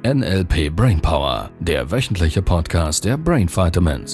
NLP Brainpower, der wöchentliche Podcast der Brain Vitamins.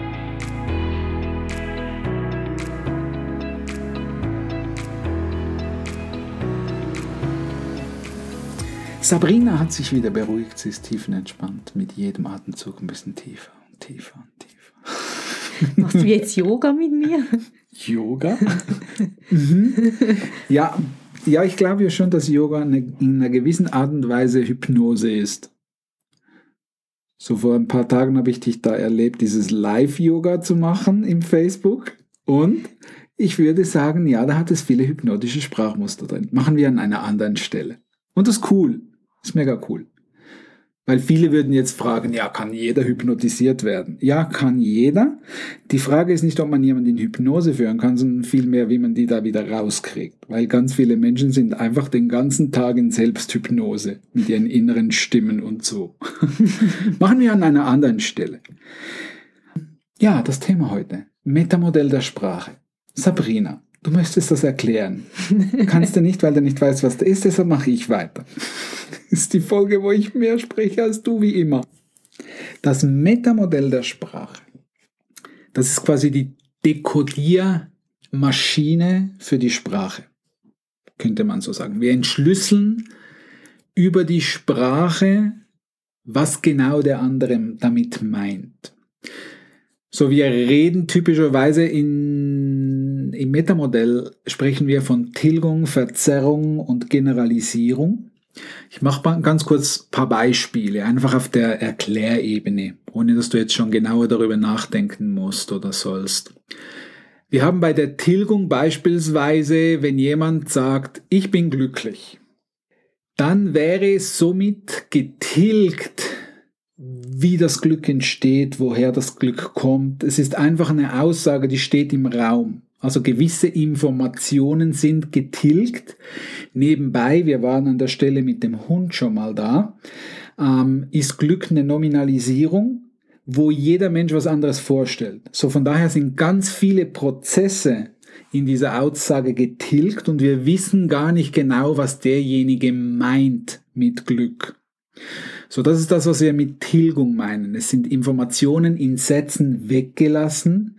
Sabrina hat sich wieder beruhigt, sie ist tiefenentspannt, mit jedem Atemzug ein bisschen tiefer und tiefer und tiefer. Machst du jetzt Yoga mit mir? Yoga? Ja, ich glaube ja schon, dass Yoga in einer gewissen Art und Weise Hypnose ist. So vor ein paar Tagen habe ich dich da erlebt, dieses Live-Yoga zu machen im Facebook. Und ich würde sagen, ja, da hat es viele hypnotische Sprachmuster drin. Machen wir an einer anderen Stelle. Und das ist cool. Das ist mega cool. Weil viele würden jetzt fragen, ja, kann jeder hypnotisiert werden? Ja, kann jeder. Die Frage ist nicht, ob man jemanden in Hypnose führen kann, sondern vielmehr, wie man die da wieder rauskriegt. Weil ganz viele Menschen sind einfach den ganzen Tag in Selbsthypnose mit ihren inneren Stimmen und so. Machen wir an einer anderen Stelle. Ja, das Thema heute. Metamodell der Sprache. Sabrina, du möchtest das erklären. Kannst du nicht, weil du nicht weißt, was das ist, deshalb mache ich weiter. Das ist die Folge, wo ich mehr spreche als du, wie immer. Das Metamodell der Sprache. Das ist quasi die Dekodiermaschine für die Sprache. Könnte man so sagen. Wir entschlüsseln über die Sprache, was genau der andere damit meint. So, wir reden typischerweise im Metamodell sprechen wir von Tilgung, Verzerrung und Generalisierung. Ich mache mal ganz kurz ein paar Beispiele, einfach auf der Erklärebene, ohne dass du jetzt schon genauer darüber nachdenken musst oder sollst. Wir haben bei der Tilgung beispielsweise, wenn jemand sagt, ich bin glücklich, dann wäre es somit getilgt, wie das Glück entsteht, woher das Glück kommt. Es ist einfach eine Aussage, die steht im Raum. Also gewisse Informationen sind getilgt. Nebenbei, wir waren an der Stelle mit dem Hund schon mal da, ist Glück eine Nominalisierung, wo jeder Mensch was anderes vorstellt. So von daher sind ganz viele Prozesse in dieser Aussage getilgt und wir wissen gar nicht genau, was derjenige meint mit Glück. So, das ist das, was wir mit Tilgung meinen. Es sind Informationen in Sätzen weggelassen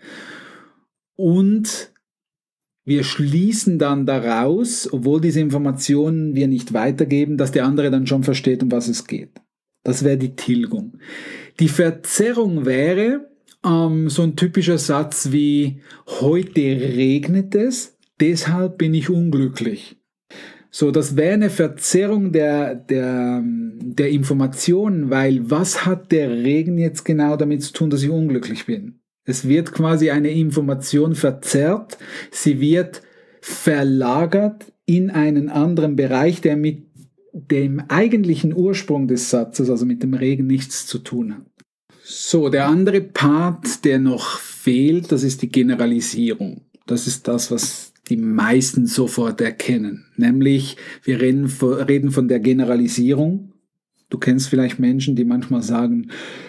und wir schließen dann daraus, obwohl diese Informationen wir nicht weitergeben, dass der andere dann schon versteht, um was es geht. Das wäre die Tilgung. Die Verzerrung wäre so ein typischer Satz wie, heute regnet es, deshalb bin ich unglücklich. So, das wäre eine Verzerrung der Informationen, weil was hat der Regen jetzt genau damit zu tun, dass ich unglücklich bin? Es wird quasi eine Information verzerrt, sie wird verlagert in einen anderen Bereich, der mit dem eigentlichen Ursprung des Satzes, also mit dem Regen, nichts zu tun hat. So, der andere Part, der noch fehlt, das ist die Generalisierung. Das ist das, was die meisten sofort erkennen. Nämlich, wir reden von der Generalisierung. Du kennst vielleicht Menschen, die manchmal sagen,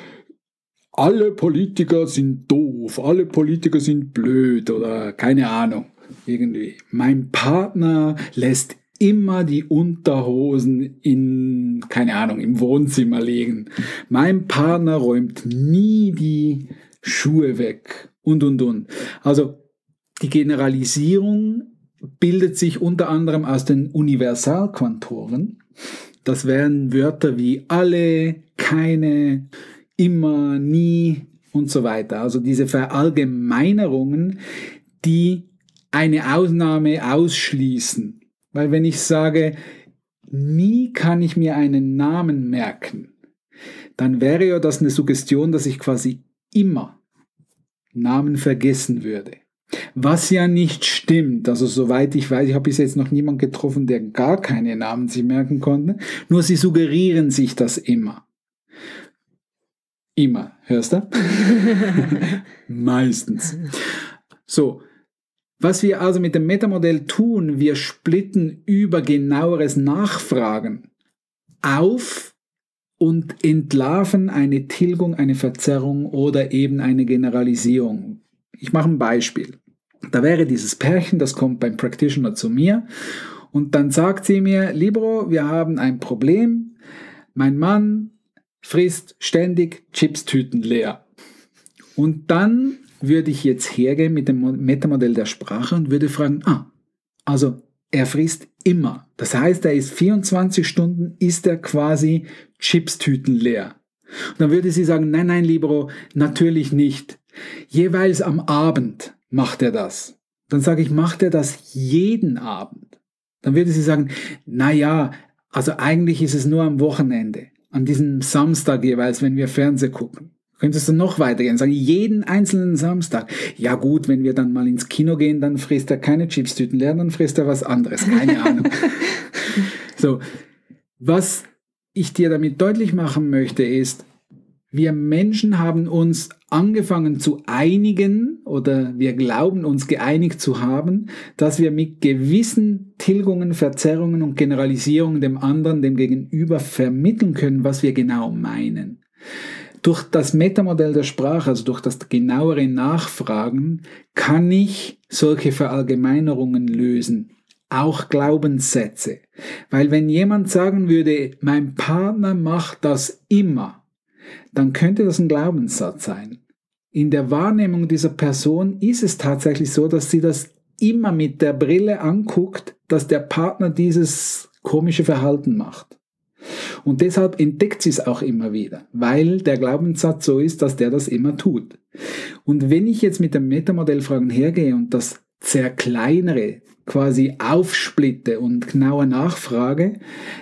alle Politiker sind doof, alle Politiker sind blöd oder keine Ahnung, irgendwie. Mein Partner lässt immer die Unterhosen im Wohnzimmer liegen. Mein Partner räumt nie die Schuhe weg und. Also die Generalisierung bildet sich unter anderem aus den Universalquantoren. Das wären Wörter wie alle, keine, immer, nie und so weiter. Also diese Verallgemeinerungen, die eine Ausnahme ausschließen. Weil wenn ich sage, nie kann ich mir einen Namen merken, dann wäre ja das eine Suggestion, dass ich quasi immer Namen vergessen würde. Was ja nicht stimmt. Also soweit ich weiß, ich habe bis jetzt noch niemanden getroffen, der gar keine Namen sich merken konnte. Nur sie suggerieren sich das immer. Immer, hörst du? Meistens. So, was wir also mit dem Metamodell tun, wir splitten über genaueres Nachfragen auf und entlarven eine Tilgung, eine Verzerrung oder eben eine Generalisierung. Ich mache ein Beispiel. Da wäre dieses Pärchen, das kommt beim Practitioner zu mir und dann sagt sie mir, Libero, wir haben ein Problem. Mein Mann frisst ständig Chipstüten leer. Und dann würde ich jetzt hergehen mit dem Metamodell der Sprache und würde fragen, also er frisst immer. Das heißt, er ist 24 Stunden, isst er quasi Chipstüten leer. Und dann würde sie sagen, nein, Libero, natürlich nicht. Jeweils am Abend macht er das. Dann sage ich, macht er das jeden Abend? Dann würde sie sagen, also eigentlich ist es nur am Wochenende, an diesem Samstag jeweils, wenn wir Fernsehen gucken. Könntest du noch weitergehen, sagen, jeden einzelnen Samstag. Ja gut, wenn wir dann mal ins Kino gehen, dann frisst er keine Chipstüten leer, dann frisst er was anderes, keine Ahnung. So, was ich dir damit deutlich machen möchte, ist, wir Menschen haben uns angefangen zu einigen oder wir glauben uns geeinigt zu haben, dass wir mit gewissen Tilgungen, Verzerrungen und Generalisierungen dem anderen, dem Gegenüber vermitteln können, was wir genau meinen. Durch das Metamodell der Sprache, also durch das genauere Nachfragen, kann ich solche Verallgemeinerungen lösen. Auch Glaubenssätze. Weil wenn jemand sagen würde, mein Partner macht das immer, dann könnte das ein Glaubenssatz sein. In der Wahrnehmung dieser Person ist es tatsächlich so, dass sie das immer mit der Brille anguckt, dass der Partner dieses komische Verhalten macht. Und deshalb entdeckt sie es auch immer wieder, weil der Glaubenssatz so ist, dass der das immer tut. Und wenn ich jetzt mit den Metamodellfragen hergehe und das zerkleinere, quasi aufsplitte und genauer nachfrage,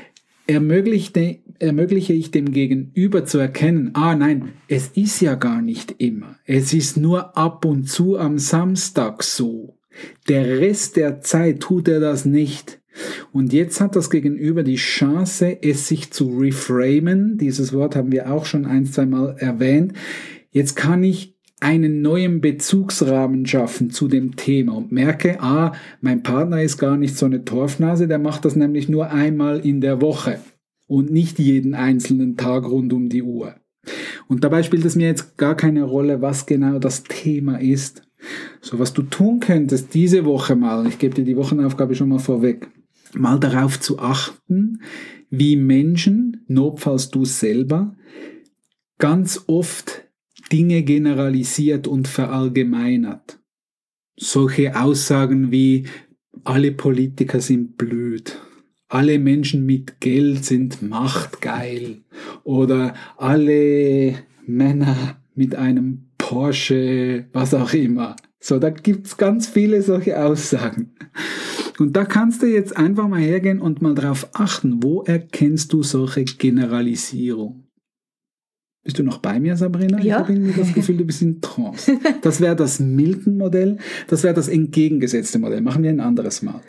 ermögliche ich dem Gegenüber zu erkennen, nein, es ist ja gar nicht immer. Es ist nur ab und zu am Samstag so. Der Rest der Zeit tut er das nicht. Und jetzt hat das Gegenüber die Chance, es sich zu reframen. Dieses Wort haben wir auch schon 1-2 Mal erwähnt. Jetzt kann ich einen neuen Bezugsrahmen schaffen zu dem Thema und merke, mein Partner ist gar nicht so eine Torfnase, der macht das nämlich nur einmal in der Woche und nicht jeden einzelnen Tag rund um die Uhr. Und dabei spielt es mir jetzt gar keine Rolle, was genau das Thema ist. So, was du tun könntest diese Woche mal, ich gebe dir die Wochenaufgabe schon mal vorweg, mal darauf zu achten, wie Menschen, notfalls du selber, ganz oft Dinge generalisiert und verallgemeinert. Solche Aussagen wie, alle Politiker sind blöd, alle Menschen mit Geld sind machtgeil oder alle Männer mit einem Porsche, was auch immer. So, da gibt's ganz viele solche Aussagen. Und da kannst du jetzt einfach mal hergehen und mal darauf achten, wo erkennst du solche Generalisierung? Bist du noch bei mir, Sabrina? Ja. Ich habe irgendwie das Gefühl, du bist in Trance. Das wäre das Milton-Modell, das wäre das entgegengesetzte Modell. Machen wir ein anderes Mal.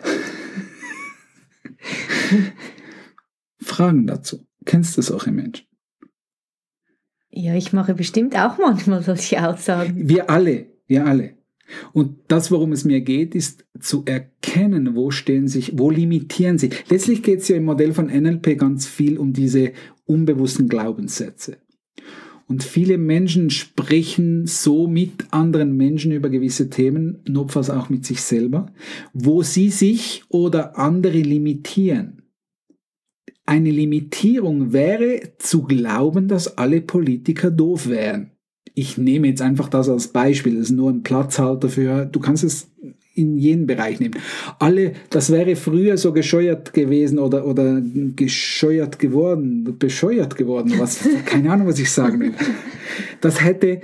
Fragen dazu. Kennst du solche Menschen? Ja, ich mache bestimmt auch manchmal solche Aussagen. Wir alle. Und das, worum es mir geht, ist zu erkennen, wo limitieren sie. Letztlich geht es ja im Modell von NLP ganz viel um diese unbewussten Glaubenssätze. Und viele Menschen sprechen so mit anderen Menschen über gewisse Themen, notfalls auch mit sich selber, wo sie sich oder andere limitieren. Eine Limitierung wäre zu glauben, dass alle Politiker doof wären. Ich nehme jetzt einfach das als Beispiel, das ist nur ein Platzhalter für, du kannst es in jeden Bereich nehmen. Das wäre früher so gescheuert gewesen oder bescheuert geworden, keine Ahnung, was ich sagen will. Das hätte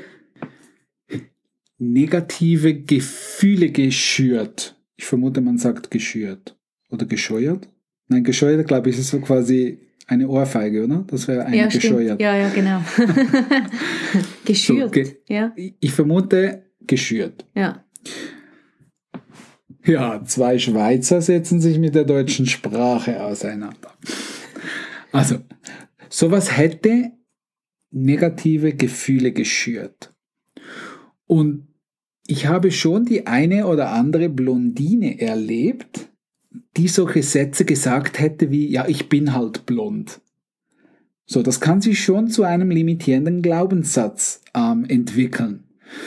negative Gefühle geschürt. Ich vermute, man sagt geschürt. Oder gescheuert? Nein, gescheuert, glaube ich, ist so quasi eine Ohrfeige, oder? Das wäre eine gescheuert. Ja, genau. Geschürt. So, ja. Ich vermute, geschürt. Ja. Ja, 2 Schweizer setzen sich mit der deutschen Sprache auseinander. Also, sowas hätte negative Gefühle geschürt. Und ich habe schon die eine oder andere Blondine erlebt, die solche Sätze gesagt hätte wie, ja, ich bin halt blond. So, das kann sich schon zu einem limitierenden Glaubenssatz entwickeln.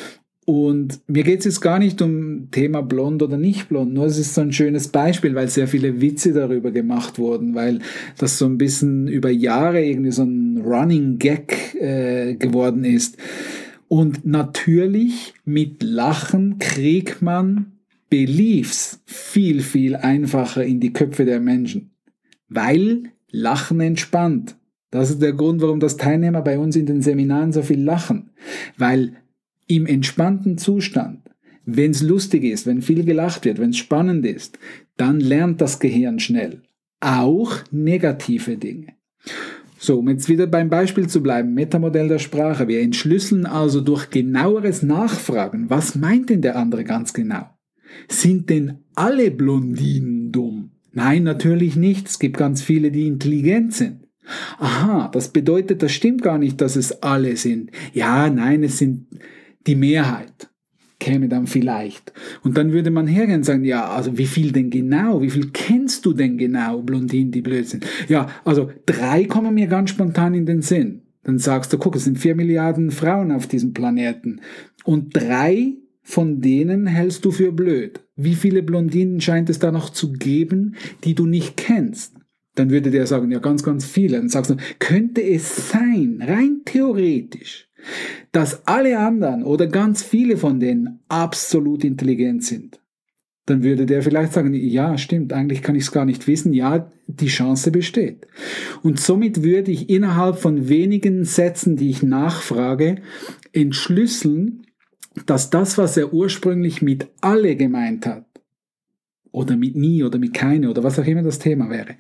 Und mir geht es jetzt gar nicht um Thema blond oder nicht blond, nur es ist so ein schönes Beispiel, weil sehr viele Witze darüber gemacht wurden, weil das so ein bisschen über Jahre irgendwie so ein Running Gag geworden ist. Und natürlich mit Lachen kriegt man Beliefs viel, viel einfacher in die Köpfe der Menschen, weil Lachen entspannt. Das ist der Grund, warum das Teilnehmer bei uns in den Seminaren so viel lachen, weil im entspannten Zustand, wenn es lustig ist, wenn viel gelacht wird, wenn es spannend ist, dann lernt das Gehirn schnell. Auch negative Dinge. So, um jetzt wieder beim Beispiel zu bleiben, Metamodell der Sprache. Wir entschlüsseln also durch genaueres Nachfragen. Was meint denn der andere ganz genau? Sind denn alle Blondinen dumm? Nein, natürlich nicht. Es gibt ganz viele, die intelligent sind. Aha, das bedeutet, das stimmt gar nicht, dass es alle sind. Ja, nein, es sind die Mehrheit, käme dann vielleicht. Und dann würde man hergehen und sagen, ja, also wie viel denn genau? Wie viel kennst du denn genau, Blondinen, die blöd sind? Ja, also 3 kommen mir ganz spontan in den Sinn. Dann sagst du, guck, es sind 4 Milliarden Frauen auf diesem Planeten. Und 3 von denen hältst du für blöd. Wie viele Blondinen scheint es da noch zu geben, die du nicht kennst? Dann würde der sagen, ja, ganz, ganz viele. Dann sagst du, könnte es sein, rein theoretisch, dass alle anderen oder ganz viele von denen absolut intelligent sind? Dann würde der vielleicht sagen, ja, stimmt, eigentlich kann ich es gar nicht wissen. Ja, die Chance besteht. Und somit würde ich innerhalb von wenigen Sätzen, die ich nachfrage, entschlüsseln, dass das, was er ursprünglich mit alle gemeint hat, oder mit nie oder mit keine oder was auch immer das Thema wäre,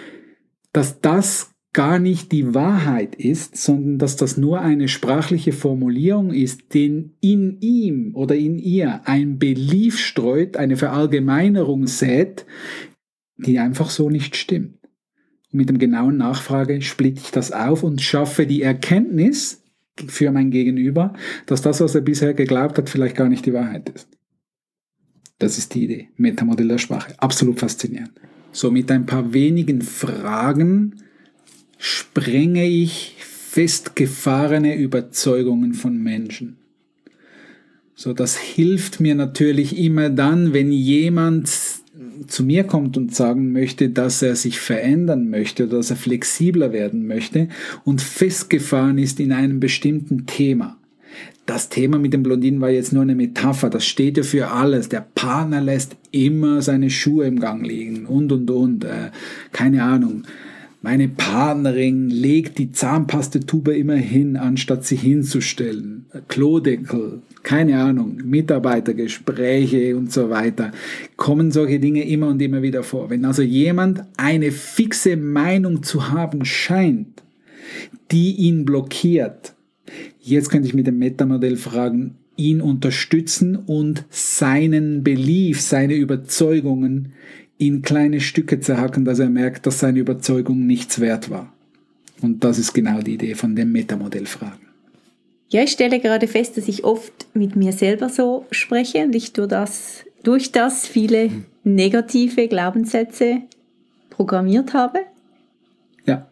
dass das gar nicht die Wahrheit ist, sondern dass das nur eine sprachliche Formulierung ist, den in ihm oder in ihr ein Belief streut, eine Verallgemeinerung sät, die einfach so nicht stimmt. Und mit dem genauen Nachfrage splitte ich das auf und schaffe die Erkenntnis für mein Gegenüber, dass das, was er bisher geglaubt hat, vielleicht gar nicht die Wahrheit ist. Das ist die Idee. Metamodell der Sprache. Absolut faszinierend. So, mit ein paar wenigen Fragen sprenge ich festgefahrene Überzeugungen von Menschen. So, das hilft mir natürlich immer dann, wenn jemand zu mir kommt und sagen möchte, dass er sich verändern möchte oder dass er flexibler werden möchte und festgefahren ist in einem bestimmten Thema. Das Thema mit den Blondinen war jetzt nur eine Metapher, das steht ja für alles. Der Partner lässt immer seine Schuhe im Gang liegen und. Keine Ahnung. Meine Partnerin legt die Zahnpastetube immer hin, anstatt sie hinzustellen. Klodeckel, keine Ahnung, Mitarbeitergespräche und so weiter. Kommen solche Dinge immer und immer wieder vor. Wenn also jemand eine fixe Meinung zu haben scheint, die ihn blockiert, jetzt könnte ich mit dem Metamodell fragen, ihn unterstützen und seinen Belief, seine Überzeugungen in kleine Stücke zerhacken, dass er merkt, dass seine Überzeugung nichts wert war. Und das ist genau die Idee von dem Metamodell-Fragen. Ja, ich stelle gerade fest, dass ich oft mit mir selber so spreche und ich durch das viele negative Glaubenssätze programmiert habe. Ja.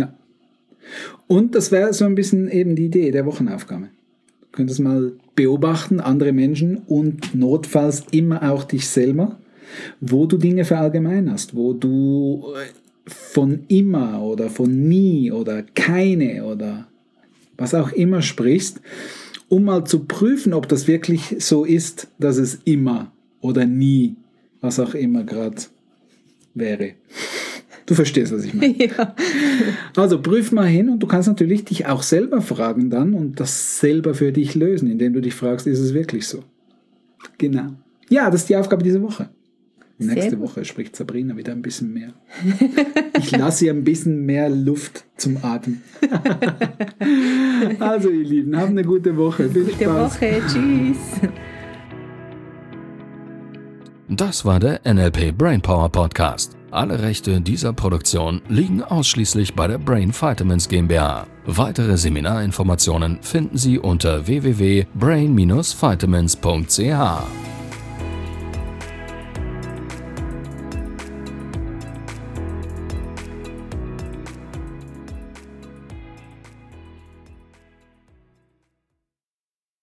Und das wäre so ein bisschen eben die Idee der Wochenaufgabe. Du könntest mal beobachten, andere Menschen und notfalls immer auch dich selber, wo du Dinge verallgemeinerst, wo du von immer oder von nie oder keine oder was auch immer sprichst, um mal zu prüfen, ob das wirklich so ist, dass es immer oder nie, was auch immer gerade wäre. Du verstehst, was ich meine. Ja. Also prüf mal hin und du kannst natürlich dich auch selber fragen dann und das selber für dich lösen, indem du dich fragst, ist es wirklich so? Genau. Ja, das ist die Aufgabe dieser Woche. Nächste Woche spricht Sabrina wieder ein bisschen mehr. Ich lasse ihr ein bisschen mehr Luft zum Atmen. Also ihr Lieben, habt eine gute Woche. Viel Spaß. Gute Woche. Tschüss. Das war der NLP Brainpower Podcast. Alle Rechte dieser Produktion liegen ausschließlich bei der Brain Vitamins GmbH. Weitere Seminarinformationen finden Sie unter www.brain-vitamins.ch.